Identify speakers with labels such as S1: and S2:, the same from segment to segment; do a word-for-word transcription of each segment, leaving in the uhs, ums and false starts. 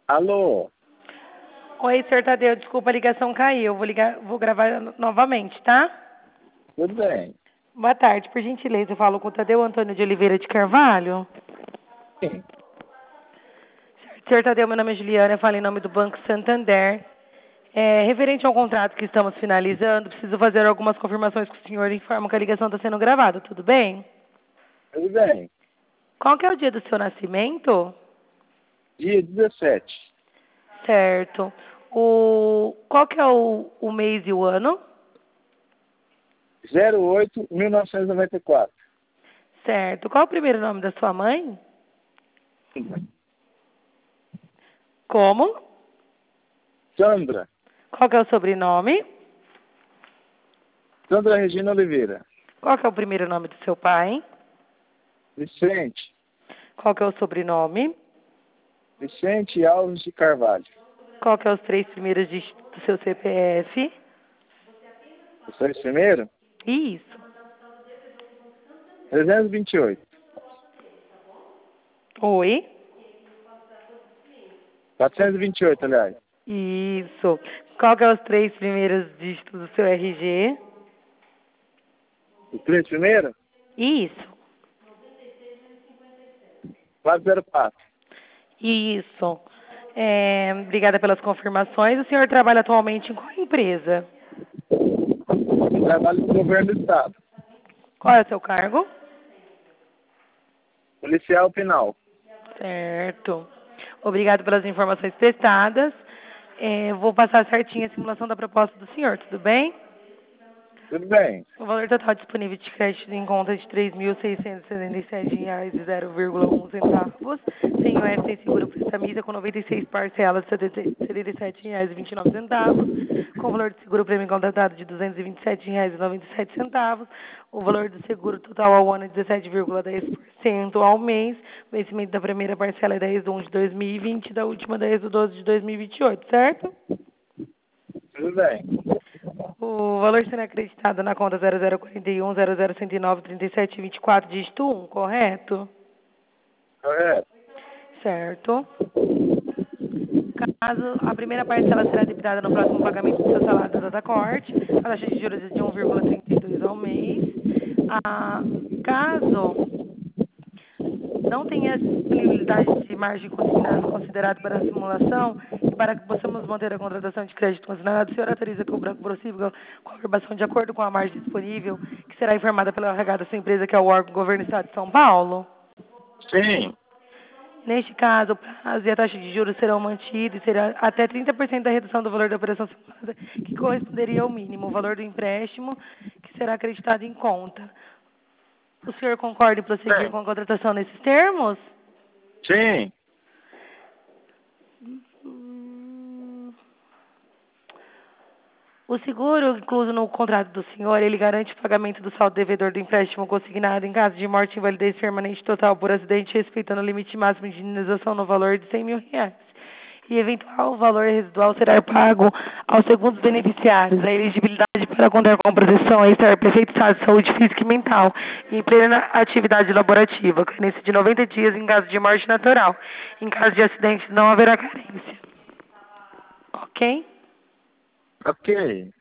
S1: Alô?
S2: Oi, senhor Tadeu, desculpa, a ligação caiu. Vou ligar, vou gravar novamente, tá?
S1: Tudo bem.
S2: Boa tarde, por gentileza, eu falo com o Tadeu Antônio de Oliveira de Carvalho.
S1: Sim.
S2: Senhor Tadeu, meu nome é Juliana, eu falo em nome do Banco Santander. É, referente ao contrato que estamos finalizando, preciso fazer algumas confirmações com o senhor e informo que a ligação está sendo gravada, tudo bem?
S1: Tudo bem.
S2: Qual que é o dia do seu nascimento?
S1: Dia dezessete.
S2: Certo. O, qual que é o, o mês e o ano?
S1: zero oito mil novecentos e noventa e quatro.
S2: Certo. Qual é o primeiro nome da sua mãe? Como?
S1: Sandra.
S2: Qual que é o sobrenome?
S1: Sandra Regina Oliveira.
S2: Qual que é o primeiro nome do seu pai?
S1: Vicente.
S2: Qual que é o sobrenome?
S1: Vicente Alves de Carvalho.
S2: Qual que é os três primeiros dígitos do seu C P F?
S1: Os três primeiros?
S2: Isso.
S1: trezentos e vinte e oito.
S2: Oi?
S1: quatrocentos e vinte e oito, aliás.
S2: Isso. Qual que é os três primeiros dígitos do seu R G?
S1: Os três primeiros?
S2: Isso.
S1: quatrocentos e quatro.
S2: Isso. É, obrigada pelas confirmações. O senhor trabalha atualmente em qual empresa?
S1: Eu trabalho no governo do estado.
S2: Qual é o seu cargo?
S1: Policial penal.
S2: Certo. Obrigado pelas informações prestadas. É, vou passar certinho a simulação da proposta do senhor, tudo bem?
S1: Tudo bem.
S2: O valor total disponível de crédito em conta é de três mil seiscentos e setenta e sete reais e zero vírgula um centavos, sem o S sem seguro prestamista, com noventa e seis parcelas de setenta e sete reais e vinte e nove centavos, com o valor de seguro prêmio contratado de duzentos e vinte e sete reais e noventa e sete centavos, o valor do seguro total ao ano é dezessete vírgula dez por cento ao mês, o vencimento da primeira parcela é dez de um de dois mil e vinte e da última dez de doze de dois mil e vinte e oito, certo?
S1: Tudo bem.
S2: O valor será acreditado na conta zero zero quatro um, zero zero um zero nove, trinta e sete vinte e quatro, dígito um, correto?
S1: Correto.
S2: Certo. Caso a primeira parcela será debitada no próximo pagamento do seu salário da data corte, a taxa de juros é de um vírgula trinta e dois ao mês. Ah, caso não tenha disponibilidade de margem consignada considerado para a simulação e para que possamos manter a contratação de crédito consignado, o senhor autoriza que o banco prossiga com a aprovação de acordo com a margem disponível, que será informada pela R H da sua empresa, que é o órgão governo do Estado de São Paulo?
S1: Sim.
S2: Neste caso, o prazo e a taxa de juros serão mantidos e será até trinta por cento da redução do valor da operação simulada, que corresponderia ao mínimo, o valor do empréstimo, que será acreditado em conta. O senhor concorda em prosseguir
S1: Sim.
S2: com a contratação nesses termos?
S1: Sim.
S2: Hum, O seguro incluso no contrato do senhor, ele garante o pagamento do saldo devedor do empréstimo consignado em caso de morte, invalidez permanente total por acidente, respeitando o limite máximo de indenização no valor de cem mil reais. E eventual valor residual será pago aos segundos beneficiários. A elegibilidade para contar com proteção é estar perfeito estado de saúde física e mental e em plena atividade laborativa, carência de noventa dias em caso de morte natural. Em caso de acidente, não haverá carência. Ok?
S1: Ok.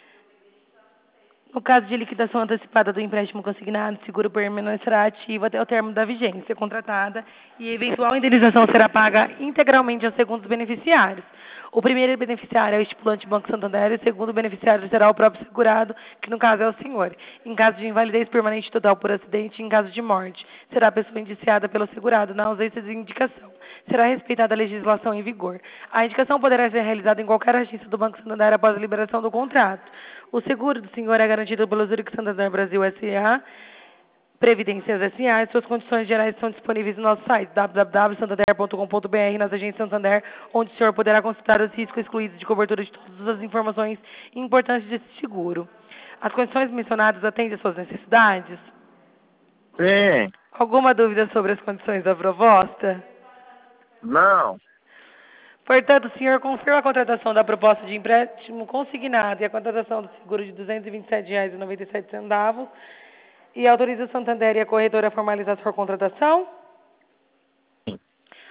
S2: No caso de liquidação antecipada do empréstimo consignado, o seguro permanecerá ativo até o término da vigência contratada e eventual indenização será paga integralmente aos segundos beneficiários. O primeiro beneficiário é o estipulante Banco Santander e o segundo beneficiário será o próprio segurado, que no caso é o senhor. Em caso de invalidez permanente total por acidente e em caso de morte, será a pessoa indiciada pelo segurado na ausência de indicação. Será respeitada a legislação em vigor. A indicação poderá ser realizada em qualquer agência do Banco Santander após a liberação do contrato. O seguro do senhor é garantido pelo Zurich Santander Brasil S A, Previdências S A, e suas condições gerais são disponíveis no nosso site, w w w ponto santander ponto com ponto b r, nas agências Santander, onde o senhor poderá consultar os riscos excluídos de cobertura de todas as informações importantes desse seguro. As condições mencionadas atendem às suas necessidades?
S1: Sim.
S2: Alguma dúvida sobre as condições da proposta?
S1: Não.
S2: Portanto, o senhor confirma a contratação da proposta de empréstimo consignado e a contratação do seguro de duzentos e vinte e sete reais e noventa e sete centavos e autoriza o Santander e a corretora a formalizar sua contratação?
S1: Sim.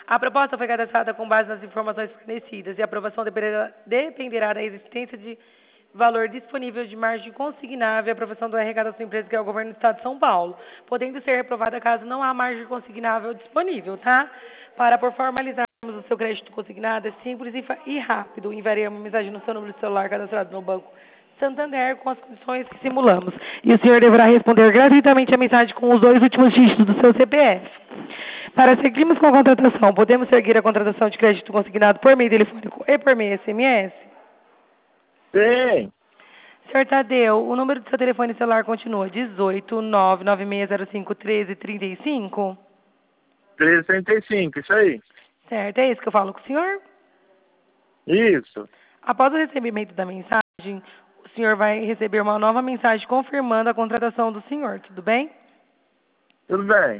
S2: A proposta foi cadastrada com base nas informações fornecidas e a aprovação dependerá, dependerá da existência de valor disponível de margem consignável e aprovação do R H da sua empresa, que é o Governo do Estado de São Paulo, podendo ser reprovada caso não há margem consignável disponível, tá? Para por formalizarmos o seu crédito consignado, é simples e, fa- e rápido. Enviaremos uma mensagem no seu número de celular cadastrado no Banco Santander com as condições que simulamos. E o senhor deverá responder gratuitamente a mensagem com os dois últimos dígitos do seu C P F. Para seguirmos com a contratação, podemos seguir a contratação de crédito consignado por meio telefônico e por meio S M S?
S1: Sim.
S2: Senhor Tadeu, o número do seu telefone celular continua dezoito, nove nove seis zero cinco, treze, trinta e cinco?
S1: trezentos e trinta e cinco, isso aí.
S2: Certo, é isso que eu falo com o senhor?
S1: Isso.
S2: Após o recebimento da mensagem, o senhor vai receber uma nova mensagem confirmando a contratação do senhor, tudo bem?
S1: Tudo bem.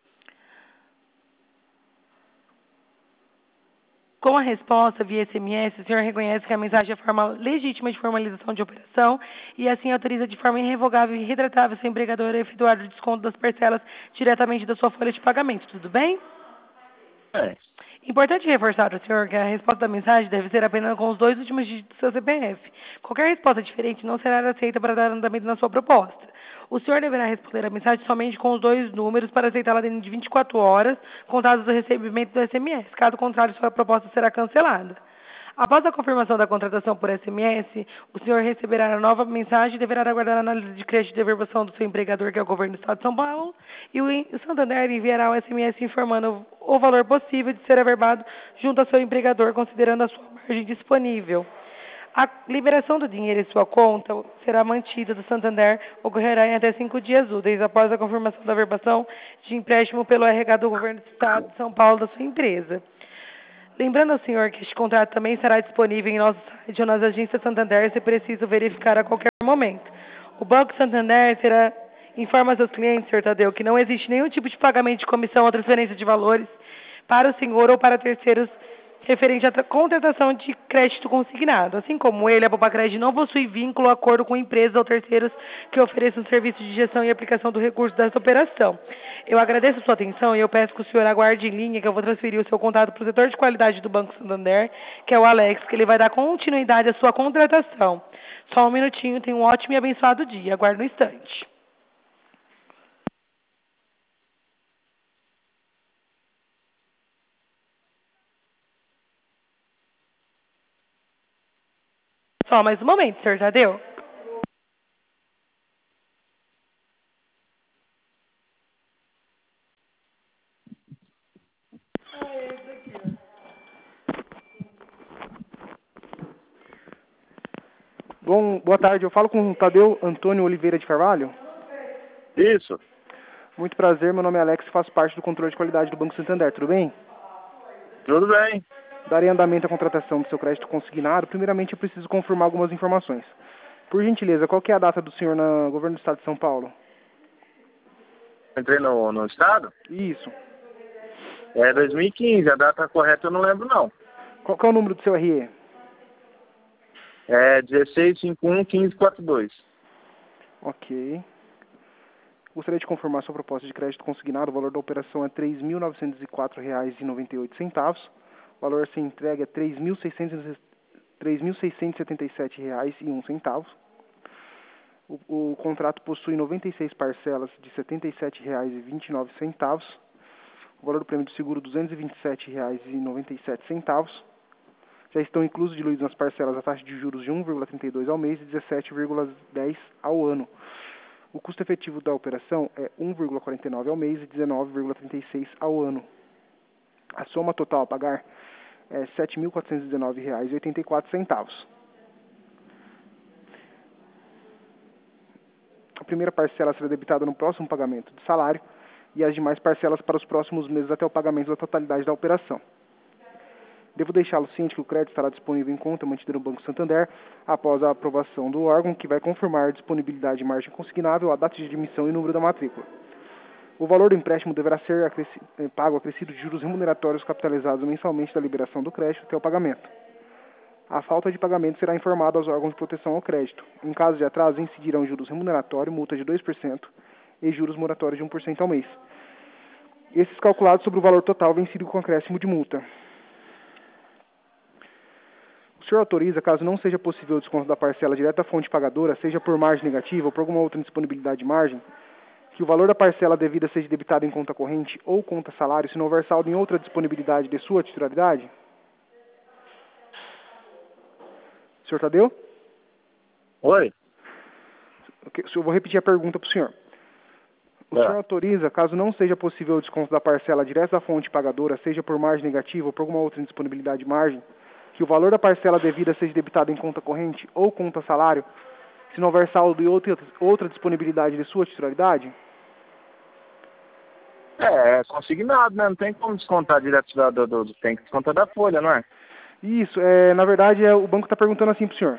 S2: Com a resposta via S M S, o senhor reconhece que a mensagem é forma legítima de formalização de operação e assim autoriza de forma irrevogável e retratável seu empregador a efetuar o desconto das parcelas diretamente da sua folha de pagamento, tudo bem?
S1: É.
S2: Importante reforçar ao senhor que a resposta da mensagem deve ser apenas com os dois últimos dígitos do seu C P F. Qualquer resposta diferente não será aceita para dar andamento na sua proposta. O senhor deverá responder a mensagem somente com os dois números para aceitá-la dentro de vinte e quatro horas, contados do recebimento do S M S. Caso contrário, sua proposta será cancelada. Após a confirmação da contratação por S M S, o senhor receberá a nova mensagem e deverá aguardar a análise de crédito de averbação do seu empregador, que é o Governo do Estado de São Paulo, e o o Santander enviará o S M S informando o valor possível de ser averbado junto ao seu empregador, considerando a sua margem disponível. A liberação do dinheiro em sua conta será mantida do Santander, ocorrerá em até cinco dias úteis após a confirmação da averbação de empréstimo pelo R H do Governo do Estado de São Paulo da sua empresa. Lembrando ao senhor que este contrato também estará disponível em nosso site ou nas agências Santander, se preciso verificar a qualquer momento. O Banco Santander terá, informa a seus clientes, senhor Tadeu, que não existe nenhum tipo de pagamento de comissão ou transferência de valores para o senhor ou para terceiros referente à tra- contratação de crédito consignado. Assim como ele, a Popacred não possui vínculo ou acordo com empresas ou terceiros que ofereçam serviço de gestão e aplicação do recurso dessa operação. Eu agradeço a sua atenção e eu peço que o senhor aguarde em linha, que eu vou transferir o seu contato para o setor de qualidade do Banco Santander, que é o Alex, que ele vai dar continuidade à sua contratação. Só um minutinho, tenha um ótimo e abençoado dia. Aguarde um instante. Só mais um momento, senhor Tadeu.
S3: Bom, boa tarde, eu falo com o Tadeu Antônio Oliveira de Carvalho.
S1: Isso.
S3: Muito prazer, meu nome é Alex e faço parte do controle de qualidade do Banco Santander, tudo bem?
S1: Tudo bem.
S3: Darei andamento à contratação do seu crédito consignado. Primeiramente, eu preciso confirmar algumas informações. Por gentileza, qual que é a data do senhor no Governo do Estado de São Paulo?
S1: Entrei no, no estado.
S3: Isso.
S1: É dois mil e quinze. A data correta eu não lembro, não.
S3: Qual que é o número do seu R E?
S1: É dezesseis, cinquenta e um, quinze, quarenta e dois.
S3: Ok. Gostaria de confirmar sua proposta de crédito consignado. O valor da operação é três mil novecentos e quatro reais e noventa e oito centavos. O valor a ser entregue é três mil seiscentos e setenta e sete reais e um centavo. O, o contrato possui noventa e seis parcelas de setenta e sete reais e vinte e nove centavos. O valor do prêmio do seguro duzentos e vinte e sete reais e noventa e sete centavos. Já estão inclusos diluídos nas parcelas a taxa de juros de um vírgula trinta e dois ao mês e dezessete vírgula dez ao ano. O custo efetivo da operação é um vírgula quarenta e nove ao mês e dezenove vírgula trinta e seis ao ano. A soma total a pagar é sete mil quatrocentos e dezenove reais e oitenta e quatro centavos. A primeira parcela será debitada no próximo pagamento do salário e as demais parcelas para os próximos meses até o pagamento da totalidade da operação. Devo deixá-lo ciente que o crédito estará disponível em conta mantida no Banco Santander após a aprovação do órgão, que vai confirmar a disponibilidade de margem consignável, a data de admissão e o número da matrícula. O valor do empréstimo deverá ser acresci- pago acrescido de juros remuneratórios capitalizados mensalmente da liberação do crédito até o pagamento. A falta de pagamento será informada aos órgãos de proteção ao crédito. Em caso de atraso, incidirão juros remuneratórios, multa de dois por cento e juros moratórios de um por cento ao mês. esses calculados sobre o valor total vencido com acréscimo de multa. O senhor autoriza, caso não seja possível o desconto da parcela direto da fonte pagadora, seja por margem negativa ou por alguma outra indisponibilidade de margem, que o valor da parcela devida seja debitado em conta corrente ou conta salário, se não houver saldo em outra disponibilidade de sua titularidade? Senhor Tadeu?
S1: Oi?
S3: Eu vou repetir a pergunta para o senhor. O
S1: É.
S3: senhor autoriza, caso não seja possível o desconto da parcela direto da fonte pagadora, seja por margem negativa ou por alguma outra indisponibilidade de margem, que o valor da parcela devida seja debitado em conta corrente ou conta salário, se não houver saldo e outra, outra disponibilidade de sua titularidade?
S1: É, é consignado, né? Não tem como descontar direto da, do, do, tem que descontar da folha, não é?
S3: Isso, é, na verdade, é, o banco está perguntando assim para o senhor.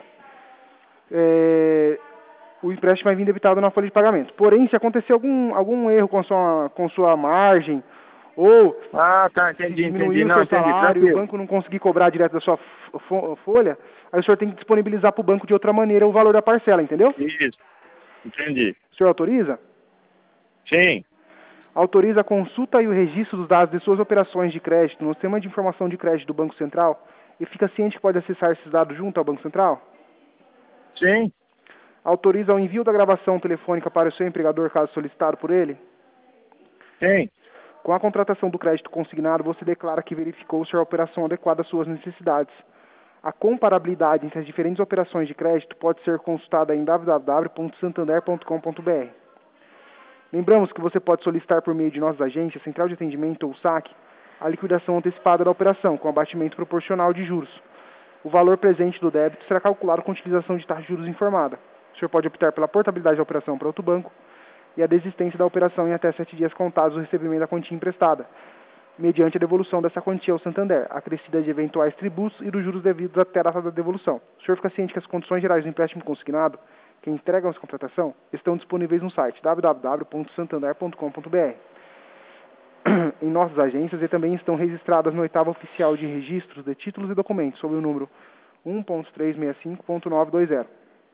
S3: É, o empréstimo vai vir debitado na folha de pagamento. Porém, se acontecer algum, algum erro com sua, com sua margem, ou
S1: Ah, tá,
S3: se
S1: entendi,
S3: diminuir
S1: entendi.
S3: o
S1: Não,
S3: seu
S1: entendi,
S3: salário e o
S1: tranquilo.
S3: banco não conseguir cobrar direto da sua fo- folha, aí o senhor tem que disponibilizar para o banco de outra maneira o valor da parcela, entendeu?
S1: Isso, entendi.
S3: O senhor autoriza?
S1: Sim,
S3: Autoriza a consulta e o registro dos dados de suas operações de crédito no sistema de informação de crédito do Banco Central e fica ciente que pode acessar esses dados junto ao Banco Central?
S1: sim,
S3: Autoriza o envio da gravação telefônica para o seu empregador caso solicitado por ele?
S1: sim.
S3: Com a contratação do crédito consignado, você declara que verificou se a operação adequada às suas necessidades. A comparabilidade entre as diferentes operações de crédito pode ser consultada em w w w ponto santander ponto com ponto b r. Lembramos que você pode solicitar por meio de nossas agências, central de atendimento ou saque, a liquidação antecipada da operação, com abatimento proporcional de juros. O valor presente do débito será calculado com utilização de taxa de juros informada. O senhor pode optar pela portabilidade da operação para outro banco e a desistência da operação em até sete dias contados do recebimento da quantia emprestada, mediante a devolução dessa quantia ao Santander, acrescida de eventuais tributos e dos juros devidos até a data da devolução. O senhor fica ciente que as condições gerais do empréstimo consignado, que entregam essa contratação, estão disponíveis no site w w w ponto santander ponto com ponto b r. Em nossas agências e também estão registradas no oitavo oficial de registros de títulos e documentos, sob o número um ponto trezentos e sessenta e cinco ponto novecentos e vinte.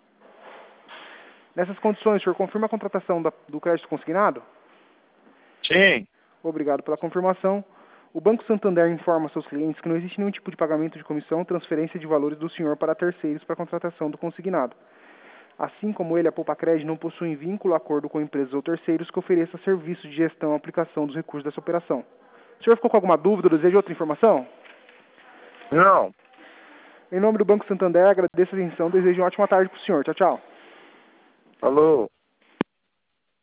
S3: Nessas condições, o senhor confirma a contratação da, do crédito consignado?
S1: Sim.
S3: Obrigado pela confirmação. O Banco Santander informa seus clientes que não existe nenhum tipo de pagamento de comissão ou transferência de valores do senhor para terceiros para a contratação do consignado. Assim como ele, a Poupa Crédito não possui vínculo ou acordo com empresas ou terceiros que ofereça serviço de gestão e aplicação dos recursos dessa operação. O senhor ficou com alguma dúvida ou deseja outra informação?
S1: Não.
S3: Em nome do Banco Santander, agradeço a atenção e desejo uma ótima tarde para o senhor. Tchau, tchau.
S1: Falou.